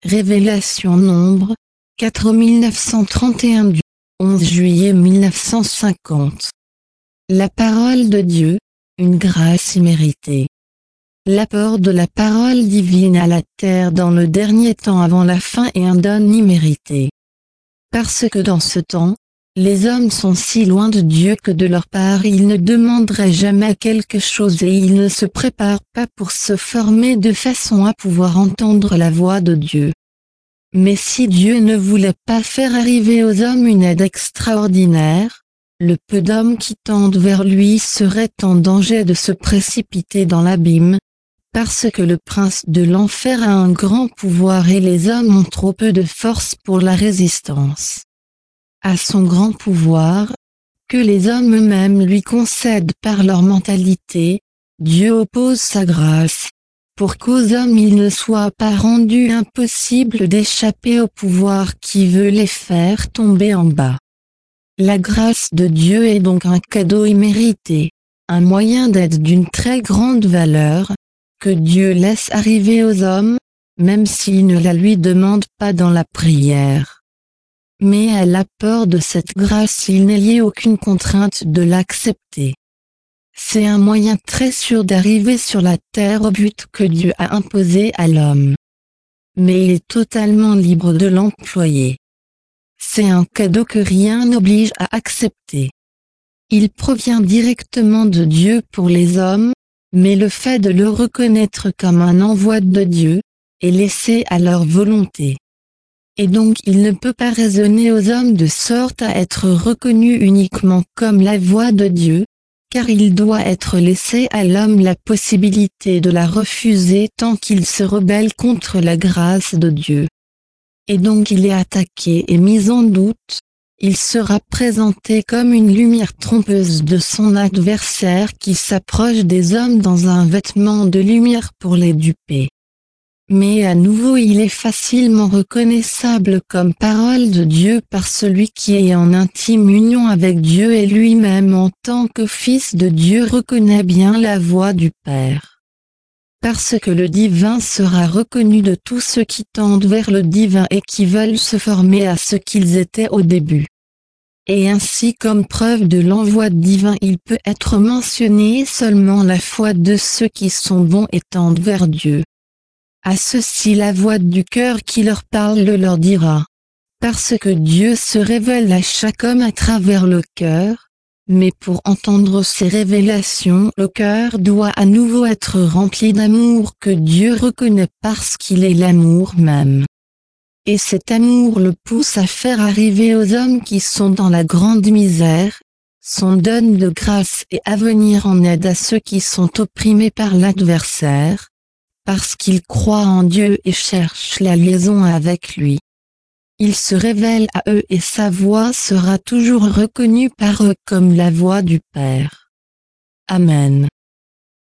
Révélation Nombre, 4 1931 du 11 juillet 1950. La parole de Dieu, une grâce imméritée. L'apport de la parole divine à la terre dans le dernier temps avant la fin est un don immérité. Parce que dans ce temps, les hommes sont si loin de Dieu que de leur part ils ne demanderaient jamais quelque chose et ils ne se préparent pas pour se former de façon à pouvoir entendre la voix de Dieu. Mais si Dieu ne voulait pas faire arriver aux hommes une aide extraordinaire, le peu d'hommes qui tendent vers lui seraient en danger de se précipiter dans l'abîme, parce que le prince de l'enfer a un grand pouvoir et les hommes ont trop peu de force pour la résistance à son grand pouvoir, que les hommes eux-mêmes lui concèdent par leur mentalité. Dieu oppose sa grâce, pour qu'aux hommes il ne soit pas rendu impossible d'échapper au pouvoir qui veut les faire tomber en bas. La grâce de Dieu est donc un cadeau immérité, un moyen d'aide d'une très grande valeur, que Dieu laisse arriver aux hommes, même s'ils ne la lui demandent pas dans la prière. Mais à l'apport de cette grâce il n'est lié aucune contrainte de l'accepter. C'est un moyen très sûr d'arriver sur la terre au but que Dieu a imposé à l'homme. Mais il est totalement libre de l'employer. C'est un cadeau que rien n'oblige à accepter. Il provient directement de Dieu pour les hommes, mais le fait de le reconnaître comme un envoi de Dieu, est laissé à leur volonté. Et donc il ne peut pas raisonner aux hommes de sorte à être reconnu uniquement comme la voix de Dieu, car il doit être laissé à l'homme la possibilité de la refuser tant qu'il se rebelle contre la grâce de Dieu. Et donc il est attaqué et mis en doute, il sera présenté comme une lumière trompeuse de son adversaire qui s'approche des hommes dans un vêtement de lumière pour les duper. Mais à nouveau il est facilement reconnaissable comme parole de Dieu par celui qui est en intime union avec Dieu et lui-même en tant que fils de Dieu reconnaît bien la voix du Père. Parce que le divin sera reconnu de tous ceux qui tendent vers le divin et qui veulent se former à ce qu'ils étaient au début. Et ainsi comme preuve de l'envoi divin il peut être mentionné seulement la foi de ceux qui sont bons et tendent vers Dieu. À ceux-ci la voix du cœur qui leur parle le leur dira. Parce que Dieu se révèle à chaque homme à travers le cœur, mais pour entendre ces révélations le cœur doit à nouveau être rempli d'amour que Dieu reconnaît parce qu'il est l'amour même. Et cet amour le pousse à faire arriver aux hommes qui sont dans la grande misère, son don de grâce et à venir en aide à ceux qui sont opprimés par l'adversaire, parce qu'ils croient en Dieu et cherchent la liaison avec lui. Il se révèle à eux et sa voix sera toujours reconnue par eux comme la voix du Père. Amen.